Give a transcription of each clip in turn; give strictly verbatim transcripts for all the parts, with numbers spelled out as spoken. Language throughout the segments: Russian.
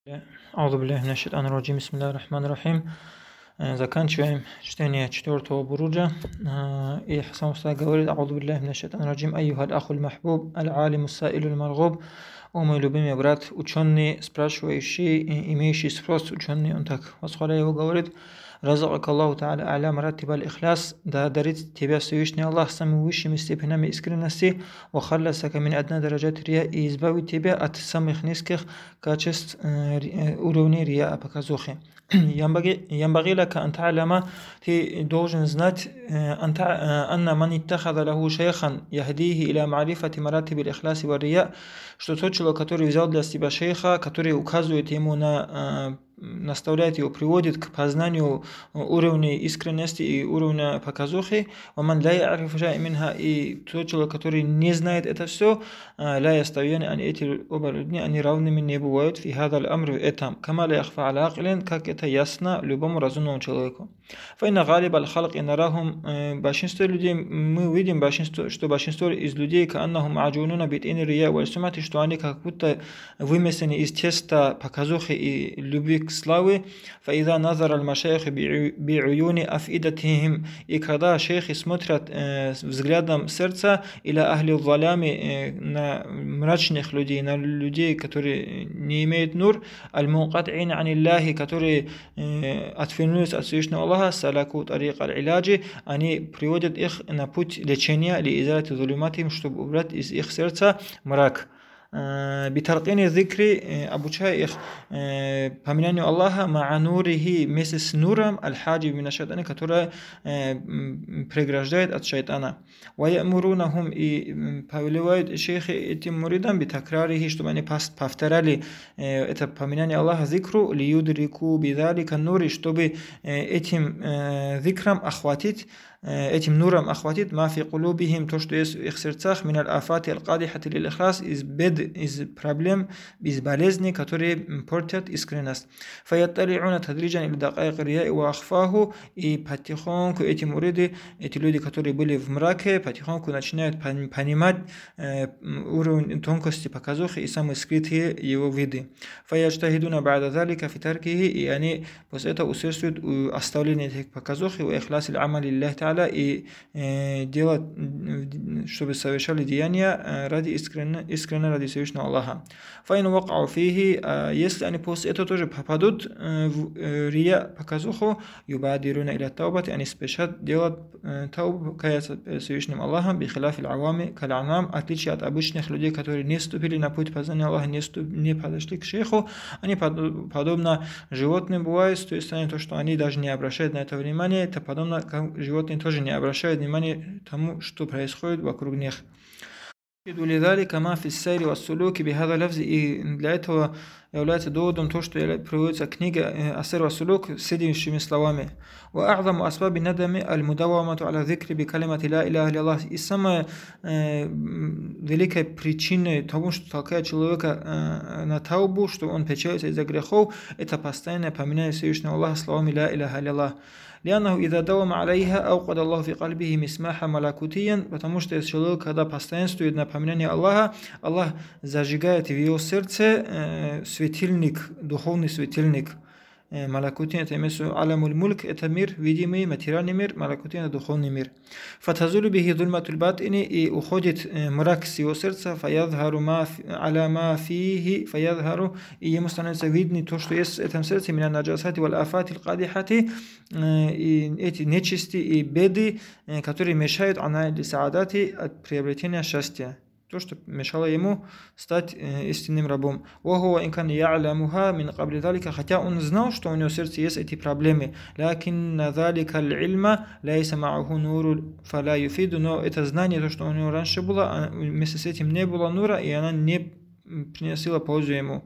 Аузу биллахи минаш шайтанир раджим. Бисмиллахир рахманир рахим. Заканчиваем чтение четвертого буруджа. И Хасан Муса говорит: Аузу биллахи минаш шайтанир раджим. Айюхаль ахуль махбуб, аль-алиму саилюль маргуб. О мой любимый брат, ученый, спрашивающий, имеющий спрос, ученый, он так восхваляя его говорит: Разак Аллаху Та'аля а'ля маратиб аль-ихляс, да дарит тебя Всевышний Аллах самыми высшими степенями искренности, ва халласака мин адна дараджат рия, и избавит тебя от самых низких качеств уровней рия, показухи. Ямбаги лака ан та'ляма, ты должен знать, анна ман иттахада лаху шейхан яхдихи иля ма'рифати маратиб аль-ихляси ва рия, что тот человек, который взял для себя шейха, который указывает ему на, наставляет его, приводит к познанию уровня искренности и уровня показухи, и тот человек, который не знает это все, они эти оба люди, они равными не бывают, как это ясно любому разумному человеку. Большинство людей, мы видим, большинство, что большинство из людей, что они как будто вымеслены из теста показухи и любви к славы. فإذا نظر المشايخ بعيون أفئدتهم, и когда шейхи смотрят э, взглядом сердца или ахли залами, на мрачных людей, на людей, которые не имеют нур, аль-мункат'ин аниллахи, которые э, отвернулись от Всевышнего Аллаха, салаку тарик аль-иляджи, они приводят их на путь лечения, ли изалати зулиматим, чтобы убрать из их сердца мрак. Битаркини зикри, обучая их поминанию Аллаха, ма'анурихи, вместе с нуром, аль-хаджи мина шайтана, которая преграждает от шайтана. Ваямурунахум, и повелевают шейхи этим муридам, битакрарихи, чтобы они повторяли это поминание Аллаха зикру, лиюдрику бидалика нури, чтобы этим зикром охватить, этим нуром охватит мафи кулубихим, то, что есть в их сердцах, миналь афати аль-кадихати лил-ихлас, из бед, из проблем, из болезней, которые портят искренность. Фаяттали'уна тадриджан или дакайк рияи ва ахфаху, и потихоньку эти муриды, эти люди, которые были в мраке, потихоньку начинают понимать уровень тонкости показухи и самые скрытые его виды. Фаяджтахидуна ба'да залика фитаркихи, и они после этого усердствуют оставление этих показухи, ва ихлас аль-амали лиллахи та'аля, и э, делать, чтобы совершали деяния ради искренно, искренно ради Всевышнего Аллаха. Файн вакау фихи, если они после этого тоже попадут в рия, показуху, юбадируна иля таубати, они спешат делать тауб, каяться Всевышним Аллахом, бихиляфи аль-авами кал'анам, отличие от обычных людей, которые не вступили на путь познания Аллаха, не, ступ, не подошли к шейху, они подобно животным бывают, с той стороны, то, что они даже не обращают на это внимание, это подобно как животные тоже не обращают внимания тому, что происходит вокруг них. И для этого является доводом то, что приводится книга Асер ва Сулук с следующими словами. И самая э, великая причина того, что толкает человека э, на таубу, что он печалится из-за грехов, это постоянное поминание Всевышнего Аллаха словами ля иляха илля. لأنه إذا داوم عليها أوقد الله في قلبه مسماحا ملكوتيا, потому что если человек, когда постоянствует на поминании Аллаха, Аллах зажигает в его сердце э, светильник, духовный светильник. Малакутин, это имеется алямуль мульк, это мир, видимый, материальный мир, малакутин, это духовный мир. Фатазулю бихи дульматуль батини, и уходит мрак с его сердца, фаядхару ма аля ма фихи, фаядхару, и ему становится видно то, что есть в этом сердце, мина наджасати валь афати аль-кадихати, и эти нечисти и беды, которые мешают анализе саадати от приобретения счастья. То, что мешало ему стать э, истинным рабом. Хотя он знал, что у него в сердце есть эти проблемы. Но это знание, то, что у него раньше было, вместе с этим не было нура, и она не приносила пользу ему.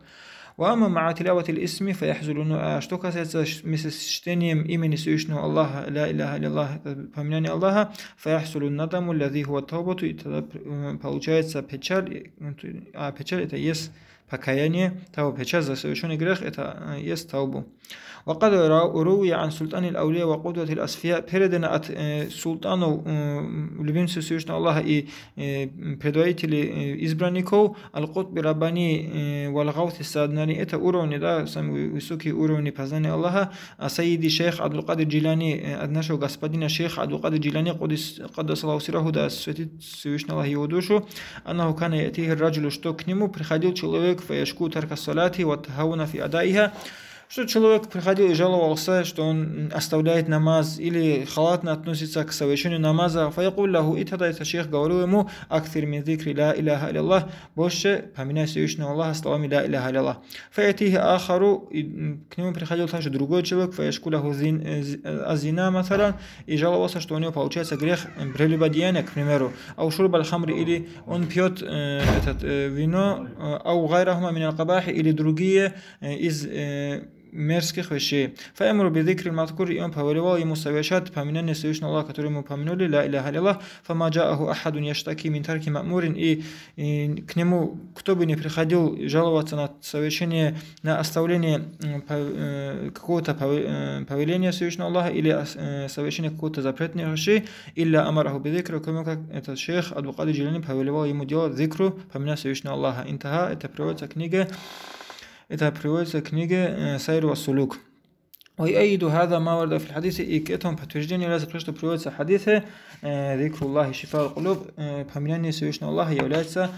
Что касается вместе с чтением имени Всевышнего Аллаха, ля иляха илlallah, поминание Аллаха, фаяхсулун надаму ладзи хуа таубату, и тогда получается печаль, а печаль это есть покаяние, тауба. Печать за совершенный грех – это есть таубу. وقد روي عن سلطان الأولياء وقدوة الأصفياء передано от э, султанов, э, любимцев Всевышнего Аллаха и э, предводителей э, избранников, Аль-Кутби Раббани Вал-Гаути Сааднани, это уровни, да, самые высокие уровни познания Аллаха. А Саиди шейх Абдул-Кадир Джилани, от нашего господина шейха Абдул-Кадир Джилани, Каддас Аллаху сираху, да светит Всевышний Аллах его душу, Аннаху кана ятихи раджулю, что к нему приходил человек, фаяшку тарка салати ва тахауна фи адаиха, что человек приходил и жаловался, что он оставляет намаз или халатно относится к совершению намаза. Фаякуллаху, и тогда этот шейх говорил ему: «Акфир мин зикри ла иляха иляллах», больше поминай Всевышнего Аллаха словами ла иляха иляллах. Фаятихи ахару, и к нему приходил также другой человек, фаяшкулаху азина матаран, и жаловался, что у него получается грех прелюбодеяния, к примеру. Ау шурб аль-хамри, или он пьет э, этот, э, вино, ау гайрахума мин аль-кабахи, или другие э, из э, мерзких вещей. Фаямру бидикри маткур, и он повелевал ему совершать поминание Всевышнего Аллаха, который ему помянули, ла иляха илlallah. Фама джааху ахадун яштаки мин тарки ма'мурин, и к нему кто бы не приходил жаловаться на совершение, на оставление какого-то повеления Всевышнего Аллаха или совершение какого-то запретного вещи, илля амараху бидикри, кроме как этот шейх Абдул-Кадир Джилани повелевал ему делать зикру, поминать Всевышнего Аллаха. Интаха, это приводится книга Это приводится в книге Сайр ва Сулук. ويؤيد هذا ما ورد في الحديث، и к этому подтверждению является то, что приводится в хадисе: «Зикруллахи шифа аль-кулуб», поминание Всевышнего Аллаха является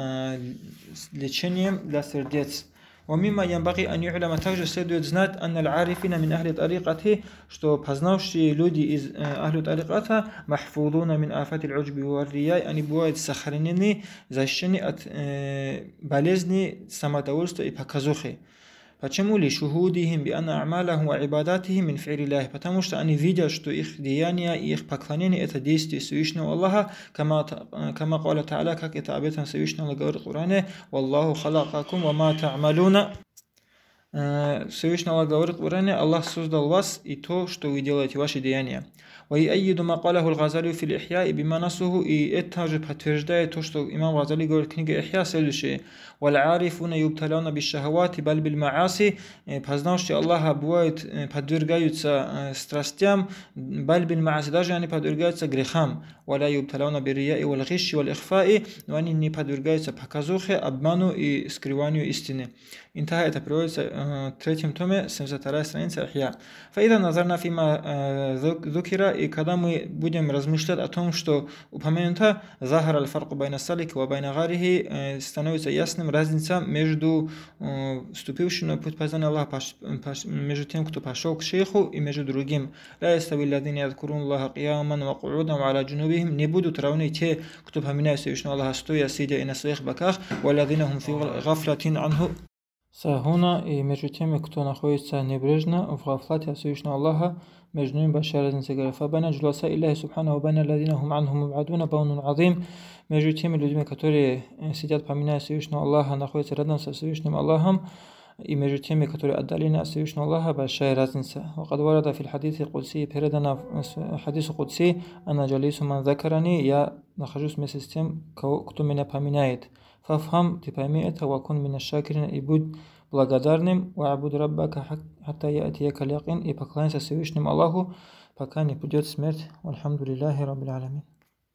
лечением для сердец. ومما ينبغي أن يعلم, также следует знать, أن العارفين من أهل طريقته, что познавшие люди из أهل طريقته محفوظون من آفات العجب والرياء, они бывают сохранены, защищены от болезни самодовольства и показухи. Почему ли? Шухудихим би анна амалахум ва ибадатихим мин фи'лиллахи, потому что они видят, что их деяния и их поклонение это действие Всевышнего Аллаха, кама кама каля та'аля, как это об этом Всевышний Аллах говорит в Коране: «Валлаху халакакум ва ма та'малуна». Всевышний Аллах говорит в Коране: Аллах создал вас и то, что вы делаете, ваши деяния. ويؤيد ما قاله الغزالي في الإحياء بما نصه, и это также подтверждает то, что имам Газали говорит в книге Ихья следующее: والعارفون يبتلون بالشهوات بل بالمعاصي, познавшие Аллаха бывают подвергаются страстям, بل بالمعاصي, даже они подвергаются грехам, ولا يبتلون بالرياء والغش والإخفاء, но они не подвергаются показухе, обману и скрыванию истины. Интаха, это приводится в третьем томе, семьдесят вторая страница Ихья. فإذا نظرنا فيما ذكر, и когда мы будем размышлять о том, что упомянуто, захар аль-фарку байна салик ва байна гарихи, становится ясным разница между вступившим на путь познания Аллаха, между тем, кто пошел к шейху, и между другим. لا يستوي الذين يذكرون الله قياما وقعودا وعلى جنوبهم, не будут равны те, кто поминает Всевышнего Аллаха стоя, сидя и на своих боках, والذين هم في غفلة عنه сахуна, и между теми, кто находится небрежно в гафлате от Всевышнего Аллаха, между ними большая разница. فَبَيْنَ جُلَسَاءِ اللَّهِ سُبْحَانَهُ وَبَيْنَ الَّذِينَ هُمْ عَنْهُ مُبْعَدُونَ بَوْنٌ عَظِيمٌ, между теми людьми, которые сидят, поминая Всевышнего Аллаха, находятся рядом со Всевышним Аллахом, и между теми, которые отдалены от Всевышнего Аллаха, большая разница. وقد ورد في الحديث القدسي, передано в хадису Кудси: «Ана джалису ман закарани», я нахожусь вместе с тем, кто меня поминает. «Фафхам», ты пойми это, «вакун мина шакирин», и будь благодарным, «ва'абуд раббака хатта я'атияка аль-якин», и поклоняйся Всевышнему Аллаху, пока не придет смерть. Альхамдулиллахи раббил алямин.